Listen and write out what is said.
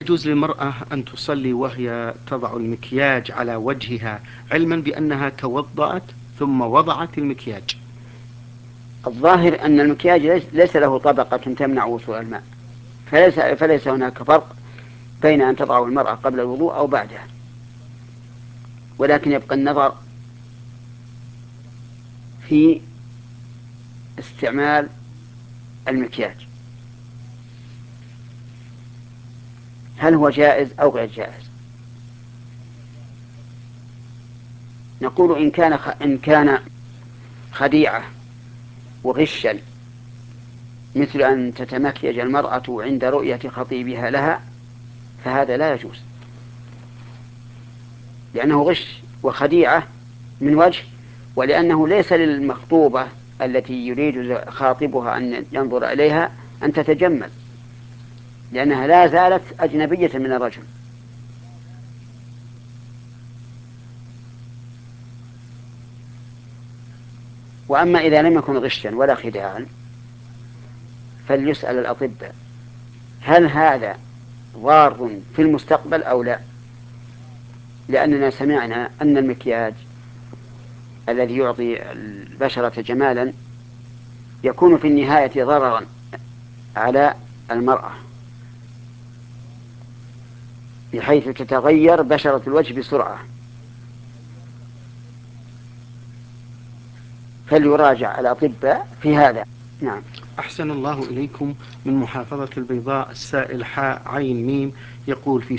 يجوز للمرأة أن تصلي وهي تضع المكياج على وجهها علما بأنها توضأت ثم وضعت المكياج؟ الظاهر أن المكياج ليس له طبقة تمنع وصول الماء، فليس هناك فرق بين أن تضعه المرأة قبل الوضوء أو بعده، ولكن يبقى النظر في استعمال المكياج، هل هو جائز أو غير جائز. نقول إن كان خديعة وغشا، مثل أن تتمكيج المرأة عند رؤية خطيبها لها، فهذا لا يجوز، لأنه غش وخديعة من وجه، ولأنه ليس للمخطوبة التي يريد خاطبها أن ينظر إليها أن تتجمل، لأنها لا زالت أجنبية من الرجل. وأما إذا لم يكن غشا ولا خداعا فليسأل الأطباء هل هذا ضار في المستقبل أو لا، لأننا سمعنا أن المكياج الذي يعطي البشرة جمالا يكون في النهاية ضررا على المرأة، بحيث تتغير بشرة الوجه بسرعة، فليراجع الأطباء في هذا. نعم. أحسن الله إليكم. من محافظة البيضاء السائل حاء عين ميم يقول: في